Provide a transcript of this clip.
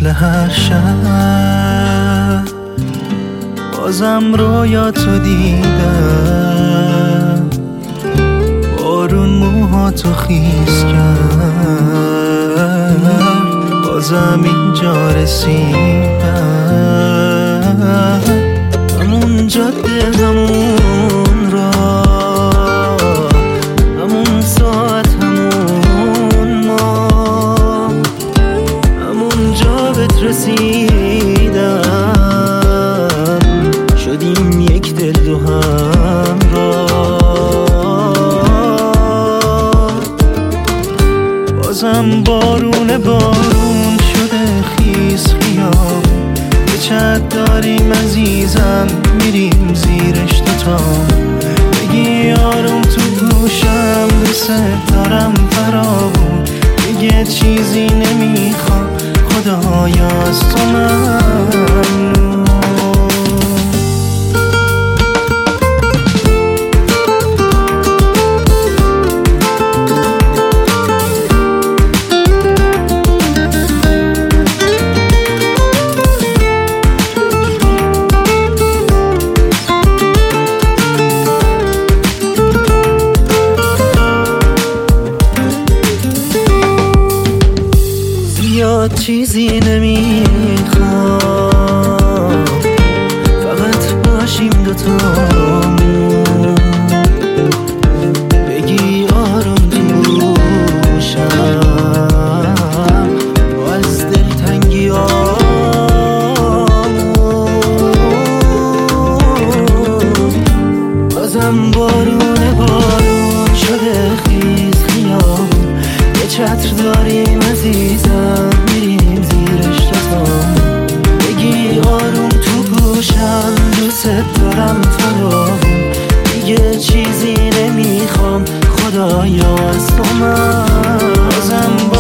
هر شب بازم رویاتو دیدم، بارون موهاتو خیس کرد، بازم اینجا رسیدم. همون جاده، همون راه، همون ساعت، همون ما، همون جا بهت رسیدم، شدیم یک دل دو همراه. بازم بارون شده خیس خیام، به چت داریم عزیزم، میریم زیرش دوتام. بگی آروم تو گوشم، دوست دارم فراوون، دیگه چیزی نمیخوام، خدایا از تو ممنون. چیزی نمیخوام، فقط باشیم دوتامون. بگی آروم تو گوشم، از دلتنگی بازم بارون شده خیز خیام، یه چتر داریم عزیزم، میریم زیرش دوتام. بگی آروم تو گوشم، دوست دارم فراوون، دیگه چیزی نمیخوام، خدایا از تو من. بازم